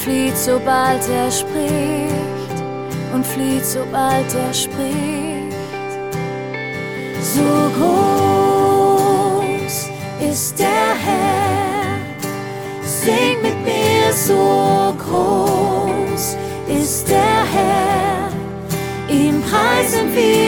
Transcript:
flieht, sobald er spricht, und flieht, sobald er spricht. So groß ist der Herr, sing mit mir, so groß ist der Herr, ihm preisen wir